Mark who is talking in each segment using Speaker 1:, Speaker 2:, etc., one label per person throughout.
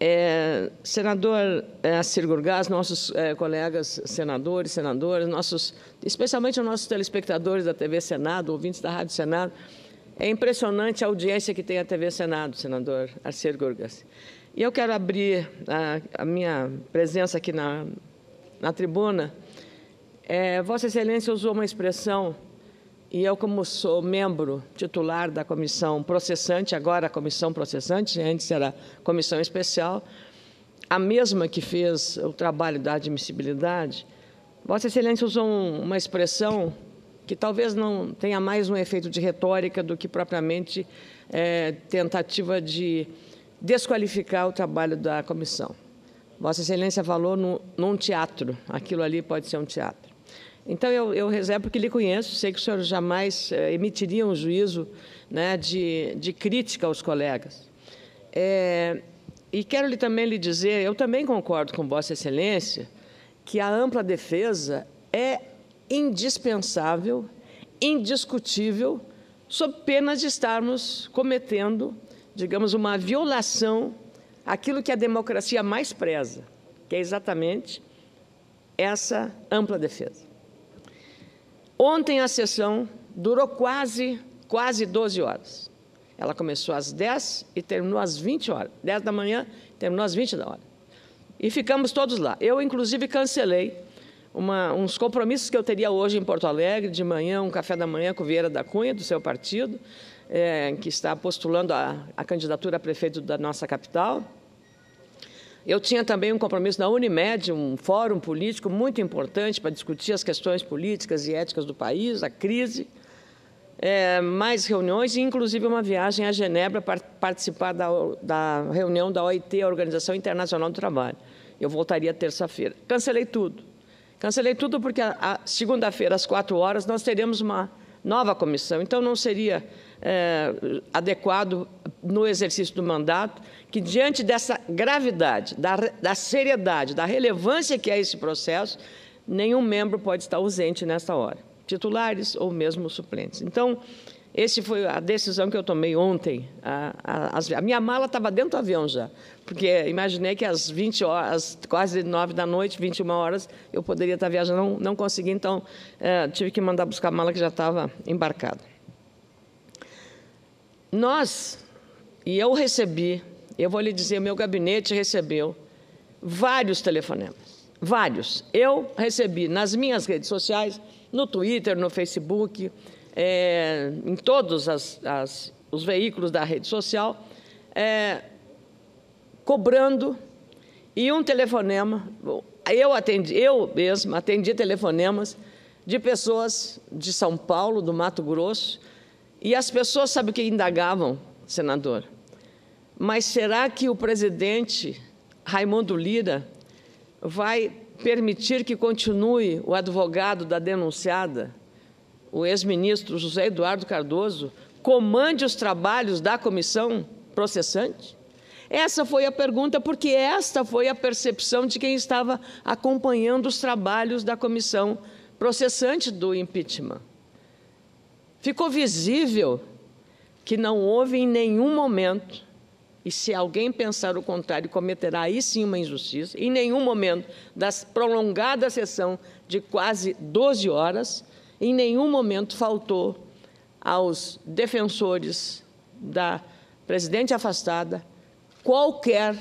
Speaker 1: Senador Assir Gurgás, nossos colegas senadores, senadoras, especialmente os nossos telespectadores da TV Senado, ouvintes da Rádio Senado, é impressionante a audiência que tem a TV Senado, senador Assir Gurgás. E eu quero abrir a minha presença aqui na tribuna. Vossa Excelência usou uma expressão, e eu, como sou membro titular da comissão processante, agora a comissão processante, antes era comissão especial, a mesma que fez o trabalho da admissibilidade, Vossa Excelência usou uma expressão que talvez não tenha mais um efeito de retórica do que propriamente tentativa de desqualificar o trabalho da comissão. Vossa Excelência falou num teatro, aquilo ali pode ser um teatro. Então, eu reservo porque lhe conheço, sei que o senhor jamais emitiria um juízo, né, de crítica aos colegas. E quero também lhe dizer, eu também concordo com Vossa Excelência, que a ampla defesa é indispensável, indiscutível, sob pena de estarmos cometendo, digamos, uma violação àquilo que a democracia mais preza, que é exatamente essa ampla defesa. Ontem a sessão durou quase 12 horas. Ela começou às 10 e terminou às 20 horas. 10 da manhã, terminou às 20 da hora. E ficamos todos lá. Eu, inclusive, cancelei uns compromissos que eu teria hoje em Porto Alegre, de manhã, um café da manhã com o Vieira da Cunha, do seu partido, que está postulando a candidatura a prefeito da nossa capital. Eu tinha também um compromisso na Unimed, um fórum político muito importante para discutir as questões políticas e éticas do país, a crise, mais reuniões e, inclusive, uma viagem a Genebra para participar da reunião da OIT, a Organização Internacional do Trabalho. Eu voltaria terça-feira. Cancelei tudo. Cancelei tudo porque a segunda-feira, às 4 horas, nós teremos uma nova comissão. Então, não seria adequado, no exercício do mandato, que, diante dessa gravidade, da seriedade, da relevância que é esse processo, nenhum membro pode estar ausente nesta hora, titulares ou mesmo suplentes. Então, essa foi a decisão que eu tomei ontem. A minha mala estava dentro do avião já, porque imaginei que às 20 horas, quase 9 da noite, 21 horas, eu poderia estar viajando, não consegui, então tive que mandar buscar a mala que já estava embarcada. Eu recebi, eu vou lhe dizer, meu gabinete recebeu vários telefonemas, vários. Eu recebi nas minhas redes sociais, no Twitter, no Facebook, em todos os veículos da rede social, cobrando, e um telefonema, eu mesma atendi telefonemas de pessoas de São Paulo, do Mato Grosso, e as pessoas, sabe o que indagavam, senador? Mas será que o presidente Raimundo Lira vai permitir que continue o advogado da denunciada, o ex-ministro José Eduardo Cardoso, comande os trabalhos da comissão processante? Essa foi a pergunta, porque esta foi a percepção de quem estava acompanhando os trabalhos da comissão processante do impeachment. Ficou visível que não houve em nenhum momento, e se alguém pensar o contrário, cometerá aí sim uma injustiça, em nenhum momento da prolongada sessão de quase 12 horas, em nenhum momento faltou aos defensores da presidente afastada qualquer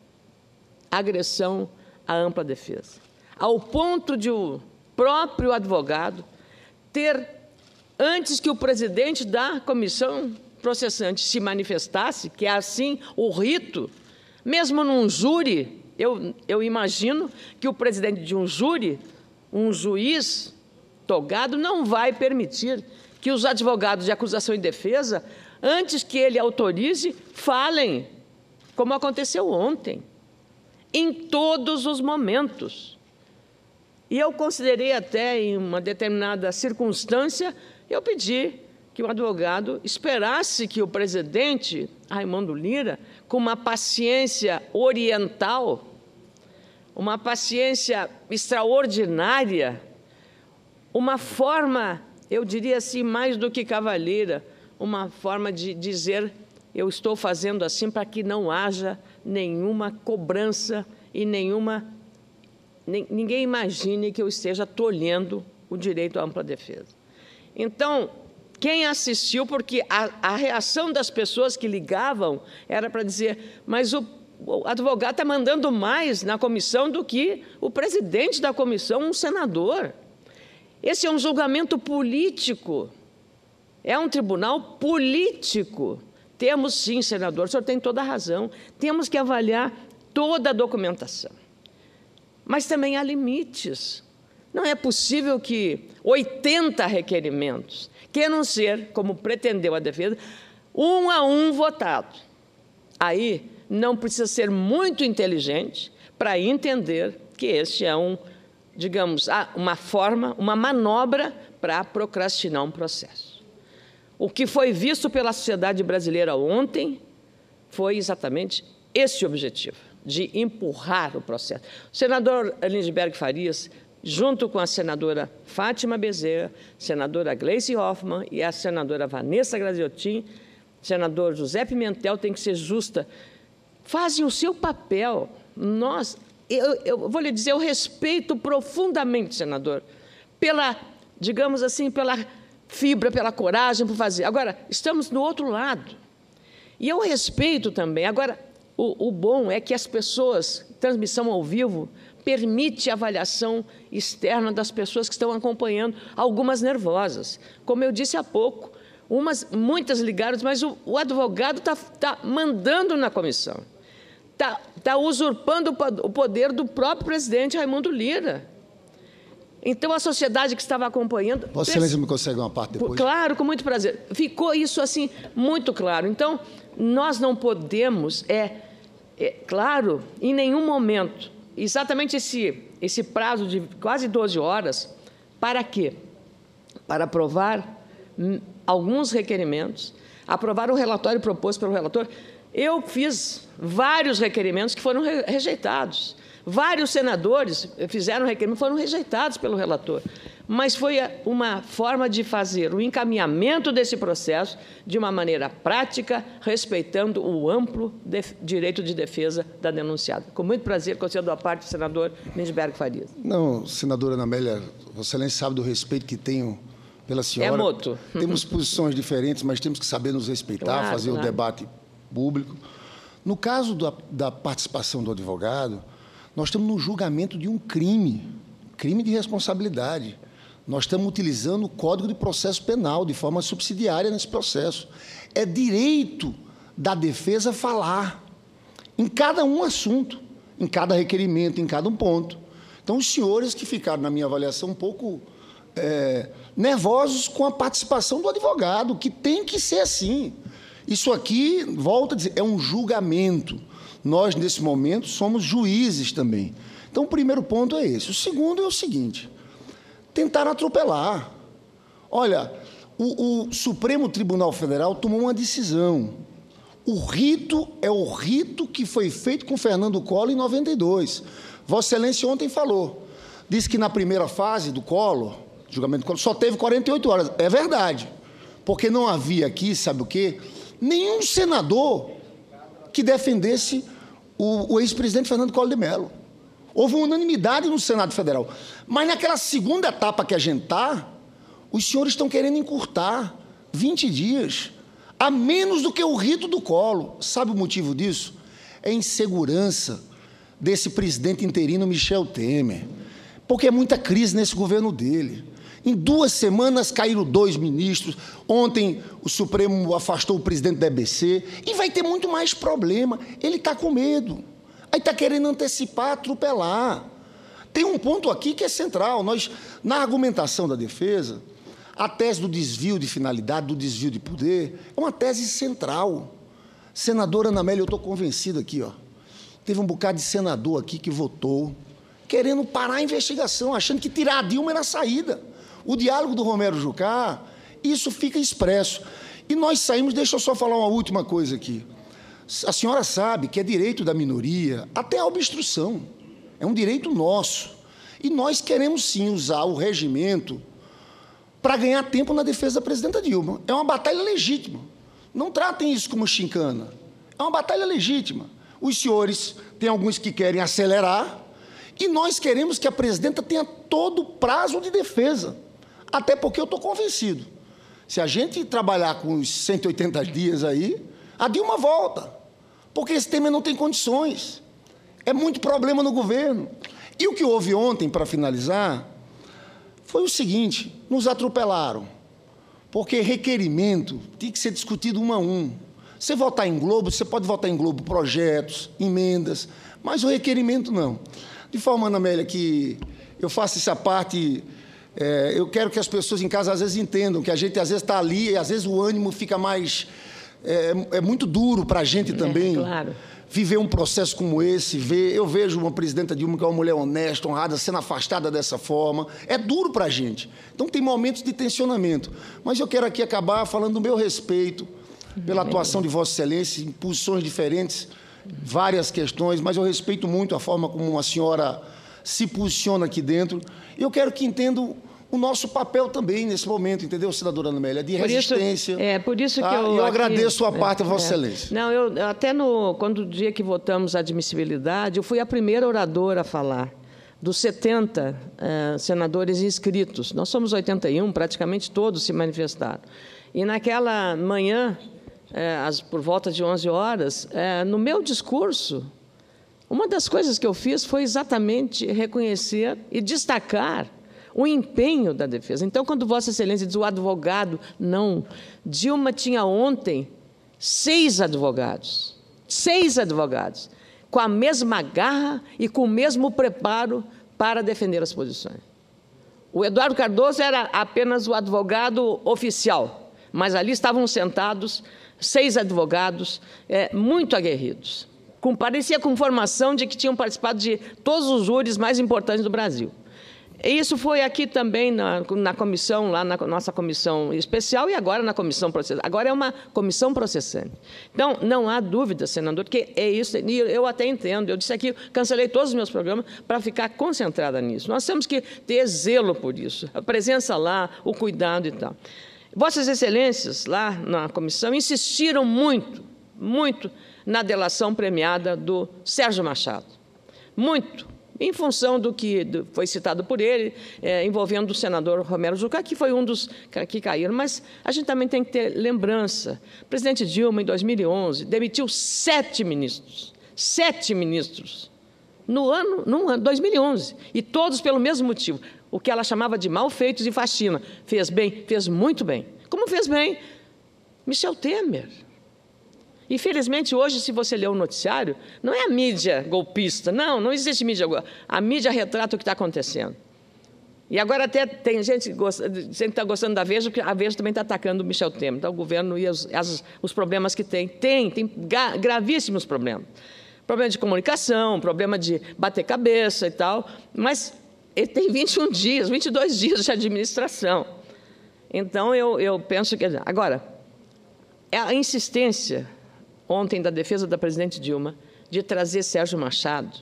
Speaker 1: agressão à ampla defesa, ao ponto de o próprio advogado ter, antes que o presidente da comissão processante se manifestasse, que é assim o rito, mesmo num júri, eu imagino que o presidente de um júri, um juiz togado, não vai permitir que os advogados de acusação e defesa, antes que ele autorize, falem, como aconteceu ontem, em todos os momentos. E eu considerei até, em uma determinada circunstância, eu pedi que o advogado esperasse que o presidente Raimundo Lira, com uma paciência oriental, uma paciência extraordinária, uma forma, eu diria assim, mais do que cavalheira, uma forma de dizer, eu estou fazendo assim para que não haja nenhuma cobrança e ninguém imagine que eu esteja tolhendo o direito à ampla defesa. Então, quem assistiu, porque a reação das pessoas que ligavam era para dizer, mas o advogado está mandando mais na comissão do que o presidente da comissão, um senador. Esse é um julgamento político, é um tribunal político. Temos, sim, senador, o senhor tem toda a razão, temos que avaliar toda a documentação. Mas também há limites. Não é possível que 80 requerimentos queiram ser, como pretendeu a defesa, um a um votado. Aí não precisa ser muito inteligente para entender que este é digamos, uma forma, uma manobra para procrastinar um processo. O que foi visto pela sociedade brasileira ontem foi exatamente esse objetivo, de empurrar o processo. O senador Lindbergh Farias, junto com a senadora Fátima Bezerra, senadora Gleice Hoffmann e a senadora Vanessa Graziotin, senador José Pimentel, tem que ser justa, fazem o seu papel. Eu vou lhe dizer, eu respeito profundamente, senador, pela, digamos assim, pela fibra, pela coragem por fazer. Agora, estamos do outro lado. E eu respeito também. Agora, o bom é que as pessoas, transmissão ao vivo, permite a avaliação externa das pessoas que estão acompanhando, algumas nervosas. Como eu disse há pouco, muitas ligaram, mas o advogado está mandando na comissão, está usurpando o poder do próprio presidente Raimundo Lira. Então, a sociedade que estava acompanhando...
Speaker 2: Vossa Excelência me consegue uma parte depois?
Speaker 1: Claro, com muito prazer. Ficou isso assim muito claro. Então, nós não podemos, claro, em nenhum momento, exatamente esse prazo de quase 12 horas, para quê? Para aprovar alguns requerimentos, aprovar o relatório proposto pelo relator. Eu fiz vários requerimentos que foram rejeitados. Vários senadores fizeram requerimento, foram rejeitados pelo relator. Mas foi uma forma de fazer o encaminhamento desse processo de uma maneira prática, respeitando o amplo direito de defesa da denunciada. Com muito prazer, concedo a parte do senador Lindbergh Farias.
Speaker 2: Não, senadora Ana Amélia, Vossa Excelência sabe do respeito que tenho pela senhora.
Speaker 1: É mútuo.
Speaker 2: Temos posições diferentes, mas temos que saber nos respeitar,
Speaker 1: claro,
Speaker 2: fazer o debate público. No caso da participação do advogado, nós estamos no julgamento de um crime de responsabilidade. Nós estamos utilizando o Código de Processo Penal de forma subsidiária nesse processo. É direito da defesa falar em cada um assunto, em cada requerimento, em cada um ponto. Então, os senhores que ficaram, na minha avaliação, um pouco nervosos com a participação do advogado, que tem que ser assim. Isso aqui, volto a dizer, é um julgamento. Nós, nesse momento, somos juízes também. Então, o primeiro ponto é esse. O segundo é o seguinte: tentaram atropelar. Olha, o Supremo Tribunal Federal tomou uma decisão. O rito é o rito que foi feito com Fernando Collor em 92. Vossa Excelência ontem falou. Disse que na primeira fase do Collor, julgamento do Collor, só teve 48 horas. É verdade. Porque não havia aqui, sabe o quê? Nenhum senador que defendesse o ex-presidente Fernando Collor de Mello. Houve uma unanimidade no Senado Federal. Mas naquela segunda etapa que a gente está, os senhores estão querendo encurtar 20 dias, a menos do que o rito do Collor. Sabe o motivo disso? É a insegurança desse presidente interino Michel Temer, porque é muita crise nesse governo dele. Em 2 semanas caíram 2 ministros. Ontem o Supremo afastou o presidente da EBC. E vai ter muito mais problema. Ele está com medo. Aí está querendo antecipar, atropelar. Tem um ponto aqui que é central. Na argumentação da defesa, a tese do desvio de finalidade, do desvio de poder, é uma tese central. Senadora Ana Amélia, eu estou convencido aqui, teve um bocado de senador aqui que votou, querendo parar a investigação, achando que tirar a Dilma era a saída. O diálogo do Romero Jucá, isso fica expresso. E nós saímos, deixa eu só falar uma última coisa aqui. A senhora sabe que é direito da minoria até a obstrução. É um direito nosso. E nós queremos, sim, usar o regimento para ganhar tempo na defesa da presidenta Dilma. É uma batalha legítima. Não tratem isso como chincana. É uma batalha legítima. Os senhores têm alguns que querem acelerar, e nós queremos que a presidenta tenha todo o prazo de defesa. Até porque eu estou convencido. Se a gente trabalhar com os 180 dias aí, a Dilma volta. Porque esse tema não tem condições. É muito problema no governo. E o que houve ontem, para finalizar, foi o seguinte: nos atropelaram. Porque requerimento tem que ser discutido um a um. Você votar em Globo, você pode votar em Globo projetos, emendas, mas o requerimento não. De forma, Ana Amélia, que eu faço essa parte, eu quero que as pessoas em casa às vezes entendam que a gente às vezes está ali e às vezes o ânimo fica mais... É muito duro para a gente também
Speaker 1: claro.
Speaker 2: Viver um processo como esse. Eu vejo uma presidenta Dilma que é uma mulher honesta, honrada, sendo afastada dessa forma. É duro para a gente. Então, tem momentos de tensionamento. Mas eu quero aqui acabar falando do meu respeito pela atuação de Vossa Excelência, em posições diferentes, várias questões, mas eu respeito muito a forma como uma senhora se posiciona aqui dentro. E eu quero que entendam o nosso papel também nesse momento, entendeu, senadora Ana Amélia, de resistência.
Speaker 1: Por isso
Speaker 2: tá?
Speaker 1: que
Speaker 2: eu agradeço a parte a Vossa Excelência.
Speaker 1: Não, até quando o dia que votamos a admissibilidade, eu fui a primeira oradora a falar dos 70 senadores inscritos. Nós somos 81, praticamente todos se manifestaram. E naquela manhã, por volta de 11 horas, no meu discurso, uma das coisas que eu fiz foi exatamente reconhecer e destacar o empenho da defesa. Então, quando Vossa Excelência diz o advogado, não. Dilma tinha ontem 6 advogados, com a mesma garra e com o mesmo preparo para defender as posições. O Eduardo Cardoso era apenas o advogado oficial, mas ali estavam sentados 6 advogados muito aguerridos, parecia com formação de que tinham participado de todos os júris mais importantes do Brasil. E isso foi aqui também na comissão, lá na nossa comissão especial, e agora na comissão processante. Agora é uma comissão processante. Então, não há dúvida, senador, que é isso. E eu até entendo. Eu disse aqui, cancelei todos os meus programas para ficar concentrada nisso. Nós temos que ter zelo por isso, a presença lá, o cuidado e tal. Vossas Excelências, lá na comissão, insistiram muito, muito na delação premiada do Sérgio Machado. Muito. Em função do que foi citado por ele, envolvendo o senador Romero Jucá, que foi um dos que caíram. Mas a gente também tem que ter lembrança. O presidente Dilma, em 2011, demitiu 7 ministros. 7 ministros. No ano 2011. E todos pelo mesmo motivo. O que ela chamava de malfeitos e faxina. Fez bem, fez muito bem. Como fez bem Michel Temer. Infelizmente, hoje, se você ler o noticiário, não é a mídia golpista, não existe mídia golpista. A mídia retrata o que está acontecendo. E agora até tem gente que está gostando da Veja, porque a Veja também está atacando o Michel Temer, então, o governo e os problemas que tem. Tem gravíssimos problemas. Problema de comunicação, problema de bater cabeça e tal, mas ele tem 21 dias, 22 dias de administração. Então, eu penso que... Agora, a insistência ontem da defesa da presidente Dilma de trazer Sérgio Machado,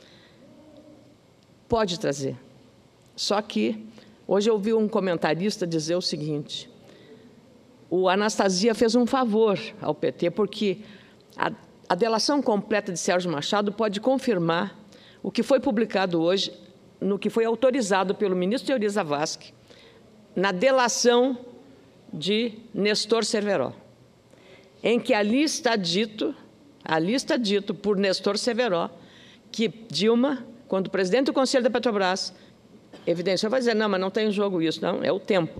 Speaker 1: pode trazer. Só que hoje eu ouvi um comentarista dizer o seguinte: o Anastasia fez um favor ao PT, porque a delação completa de Sérgio Machado pode confirmar o que foi publicado hoje, no que foi autorizado pelo ministro Euri Zavascki, na delação de Nestor Cerveró, em que ali está dito por Nestor Cerveró que Dilma, quando presidente do Conselho da Petrobras, evidenciou, vai dizer, não, mas não tem jogo isso, não, é o tempo.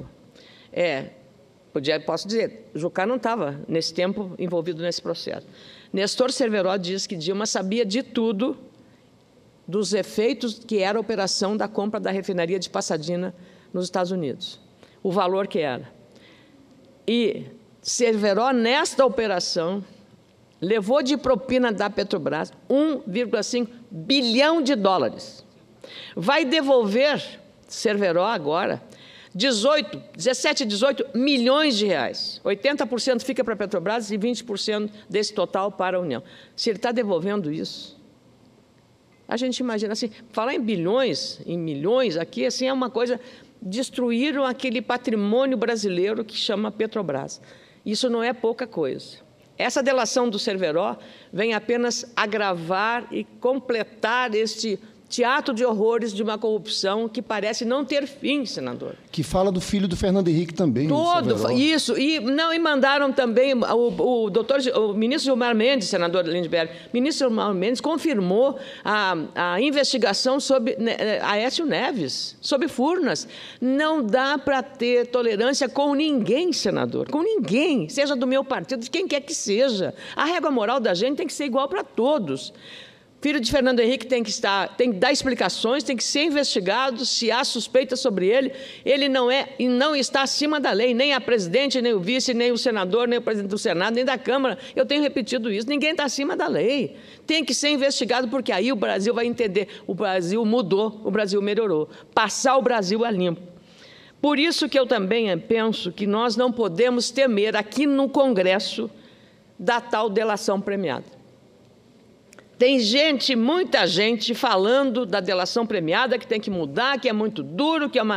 Speaker 1: Posso dizer, Jucá não estava, nesse tempo, envolvido nesse processo. Nestor Cerveró diz que Dilma sabia de tudo dos efeitos que era a operação da compra da refinaria de Pasadena nos Estados Unidos, o valor que era. E Cerveró, nesta operação, levou de propina da Petrobras 1,5 bilhão de dólares. Vai devolver, Cerveró agora, 17, 18 milhões de reais. 80% fica para a Petrobras e 20% desse total para a União. Se ele está devolvendo isso, a gente imagina assim, falar em bilhões, em milhões, aqui assim, é uma coisa... Destruíram aquele patrimônio brasileiro que chama Petrobras. Isso não é pouca coisa. Essa delação do Cerveró vem apenas agravar e completar este teatro de horrores de uma corrupção que parece não ter fim, senador.
Speaker 2: Que fala do filho do Fernando Henrique também.
Speaker 1: Todo, isso. E mandaram também o ministro Gilmar Mendes, senador Lindbergh, o ministro Gilmar Mendes confirmou a investigação sobre Aécio Neves, sobre Furnas. Não dá para ter tolerância com ninguém, senador, com ninguém, seja do meu partido, de quem quer que seja. A régua moral da gente tem que ser igual para todos. Filho de Fernando Henrique tem que dar explicações, tem que ser investigado, se há suspeita sobre ele. Ele não é e não está acima da lei, nem a presidente, nem o vice, nem o senador, nem o presidente do Senado, nem da Câmara. Eu tenho repetido isso, ninguém está acima da lei. Tem que ser investigado, porque aí o Brasil vai entender. O Brasil mudou, o Brasil melhorou. Passar o Brasil a limpo. Por isso que eu também penso que nós não podemos temer aqui no Congresso da tal delação premiada. Tem gente, muita gente, falando da delação premiada, que tem que mudar, que é muito duro, que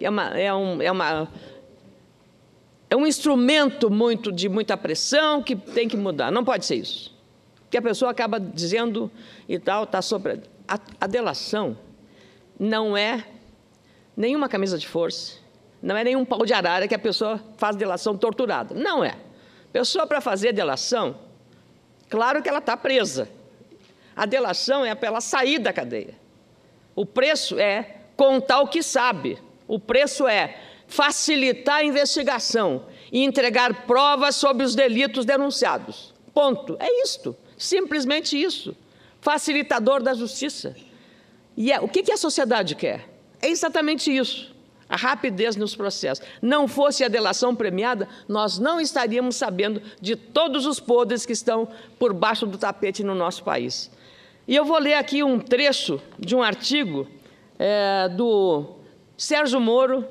Speaker 1: é um instrumento de muita pressão, que tem que mudar. Não pode ser isso. Porque a pessoa acaba dizendo e tal, está sobre... A delação não é nenhuma camisa de força, não é nenhum pau de arara que a pessoa faz delação torturada. Não é. Pessoa, para fazer delação, claro que ela está presa. A delação é para ela sair da cadeia. O preço é contar o que sabe. O preço é facilitar a investigação e entregar provas sobre os delitos denunciados. Ponto. É isto. Simplesmente isso. Facilitador da justiça. E o que a sociedade quer? É exatamente isso. A rapidez nos processos. Não fosse a delação premiada, nós não estaríamos sabendo de todos os podres que estão por baixo do tapete no nosso país. E eu vou ler aqui um trecho de um artigo do Sérgio Moro,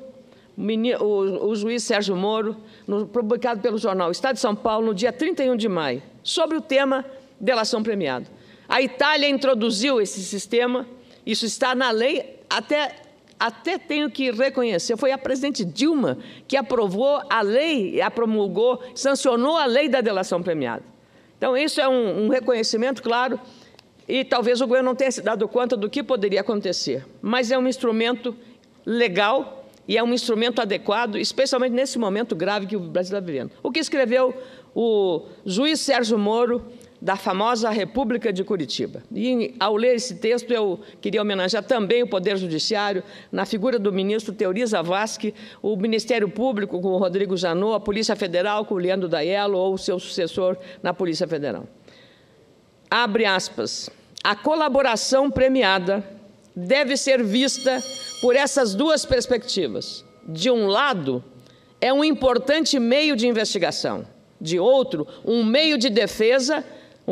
Speaker 1: o juiz Sérgio Moro, publicado pelo jornal Estado de São Paulo, no dia 31 de maio, sobre o tema delação premiada. A Itália introduziu esse sistema, isso está na lei, até tenho que reconhecer, foi a presidente Dilma que aprovou a lei, a promulgou, sancionou a lei da delação premiada. Então, isso é um reconhecimento, claro, e talvez o governo não tenha se dado conta do que poderia acontecer. Mas é um instrumento legal e é um instrumento adequado, especialmente nesse momento grave que o Brasil está vivendo. O que escreveu o juiz Sérgio Moro, da famosa República de Curitiba. E, ao ler esse texto, eu queria homenagear também o Poder Judiciário, na figura do ministro Teori Zavascki, o Ministério Público, com o Rodrigo Janot, a Polícia Federal, com o Leandro Daiello, ou o seu sucessor na Polícia Federal. Abre aspas. A colaboração premiada deve ser vista por essas duas perspectivas. De um lado, é um importante meio de investigação. De outro, um meio de defesa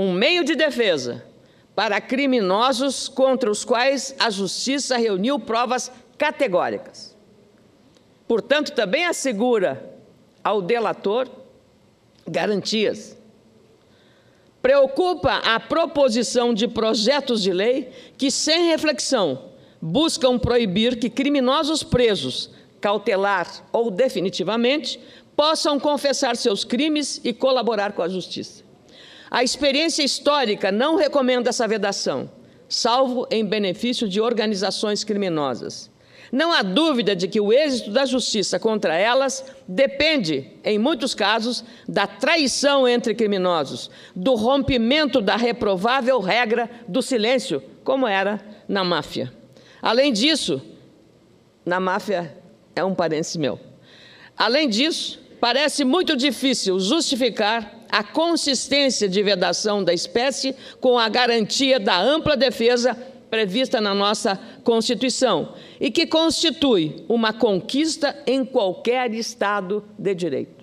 Speaker 1: para criminosos contra os quais a Justiça reuniu provas categóricas. Portanto, também assegura ao delator garantias. Preocupa a proposição de projetos de lei que, sem reflexão, buscam proibir que criminosos presos, cautelar ou definitivamente, possam confessar seus crimes e colaborar com a justiça. A experiência histórica não recomenda essa vedação, salvo em benefício de organizações criminosas. Não há dúvida de que o êxito da justiça contra elas depende, em muitos casos, da traição entre criminosos, do rompimento da reprovável regra do silêncio, como era na máfia. Além disso, na máfia é um parente meu. Além disso, parece muito difícil justificar a consistência de vedação da espécie com a garantia da ampla defesa prevista na nossa Constituição e que constitui uma conquista em qualquer Estado de direito.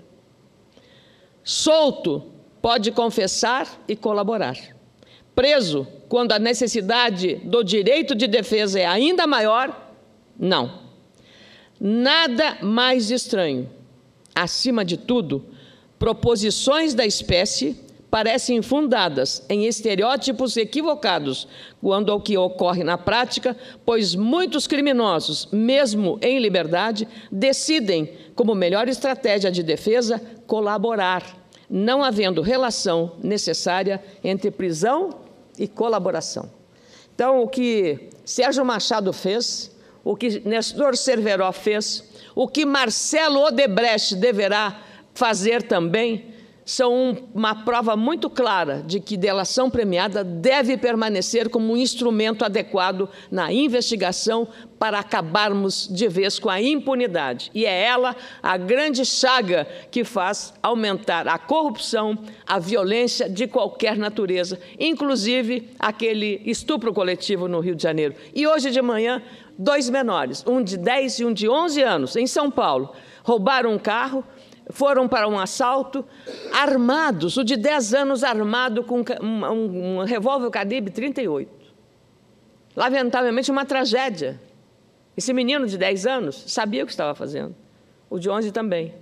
Speaker 1: Solto pode confessar e colaborar. Preso, quando a necessidade do direito de defesa é ainda maior, não. Nada mais estranho. Acima de tudo, proposições da espécie parecem fundadas em estereótipos equivocados quando ao que ocorre na prática, pois muitos criminosos, mesmo em liberdade, decidem, como melhor estratégia de defesa, colaborar, não havendo relação necessária entre prisão e colaboração. Então, o que Sérgio Machado fez, o que Nestor Cerveró fez, o que Marcelo Odebrecht deverá fazer também, são uma prova muito clara de que delação premiada deve permanecer como um instrumento adequado na investigação para acabarmos de vez com a impunidade. E é ela a grande chaga que faz aumentar a corrupção, a violência de qualquer natureza, inclusive aquele estupro coletivo no Rio de Janeiro. E hoje de manhã, 2 menores, um de 10 e um de 11 anos, em São Paulo, roubaram um carro, foram para um assalto, armados, o de 10 anos armado com um revólver calibre 38. Lamentavelmente, uma tragédia. Esse menino de 10 anos sabia o que estava fazendo, o de 11 também.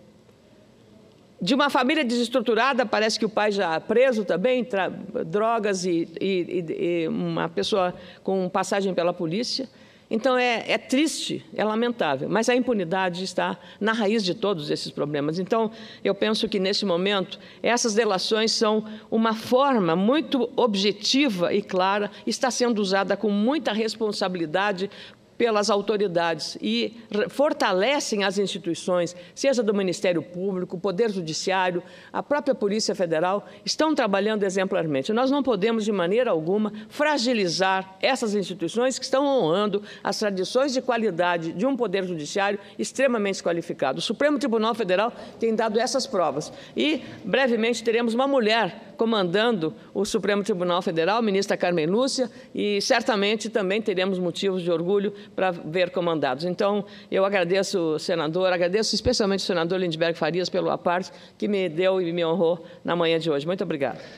Speaker 1: De uma família desestruturada, parece que o pai já preso também, drogas e uma pessoa com passagem pela polícia. Então, é triste, é lamentável, mas a impunidade está na raiz de todos esses problemas. Então, eu penso que, nesse momento, essas delações são uma forma muito objetiva e clara, está sendo usada com muita responsabilidade pelas autoridades e fortalecem as instituições, seja do Ministério Público, Poder Judiciário, a própria Polícia Federal, estão trabalhando exemplarmente. Nós não podemos, de maneira alguma, fragilizar essas instituições que estão honrando as tradições de qualidade de um Poder Judiciário extremamente qualificado. O Supremo Tribunal Federal tem dado essas provas. E, brevemente, teremos uma mulher comandando o Supremo Tribunal Federal, a ministra Carmen Lúcia, e certamente também teremos motivos de orgulho para ver comandados. Então, eu agradeço, senador, agradeço especialmente o senador Lindbergh Farias pelo aparte que me deu e me honrou na manhã de hoje. Muito obrigada.